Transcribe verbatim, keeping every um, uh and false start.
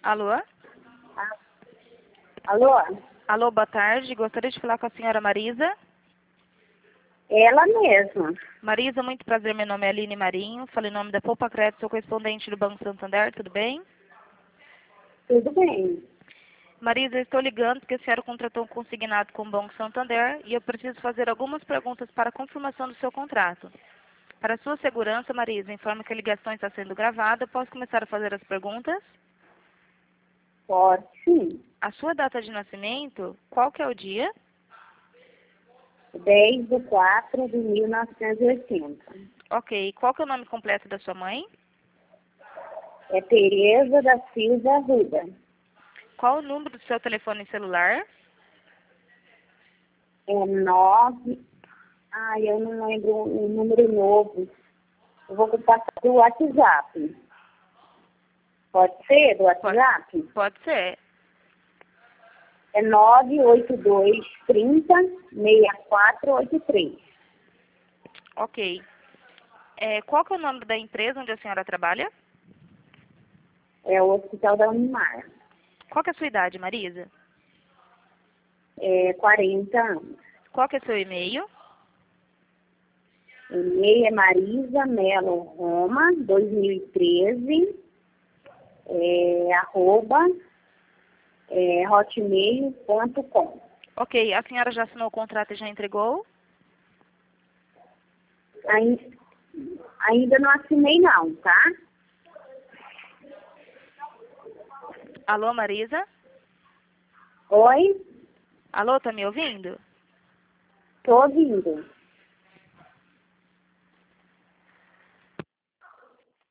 Alô? Ah, alô? Alô, boa tarde. Gostaria de falar com a senhora Marisa. Ela mesma. Marisa, muito prazer. Meu nome é Aline Marinho. Falo em nome da Poupa Crédito, sou correspondente do Banco Santander. Tudo bem? Tudo bem. Marisa, eu estou ligando porque a senhora contratou um consignado com o Banco Santander e eu preciso fazer algumas perguntas para a confirmação do seu contrato. Para sua segurança, Marisa, informe que a ligação está sendo gravada. Posso começar a fazer as perguntas? Pode sim. A sua data de nascimento, qual que é o dia? dez de quatro de mil novecentos e oitenta. Ok. Qual que é o nome completo da sua mãe? É Tereza da Silva Arruda. Qual o número do seu telefone celular? É nove. Ai, eu não lembro o número novo. Eu vou passar do WhatsApp. Pode ser do WhatsApp? Pode ser. É nove oito dois, trinta, sessenta e quatro, oitenta e três. Ok. É, qual que é o nome da empresa onde a senhora trabalha? É o Hospital da Unimar. Qual que é a sua idade, Marisa? É quarenta anos. Qual que é seu e-mail? O e-mail é Marisa Melo Roma, dois mil e treze, é, arroba, é, hotmail ponto com. Ok. A senhora já assinou o contrato e já entregou? Ainda, ainda não assinei não, tá? Alô, Marisa? Oi? Alô, tá me ouvindo? Tô ouvindo.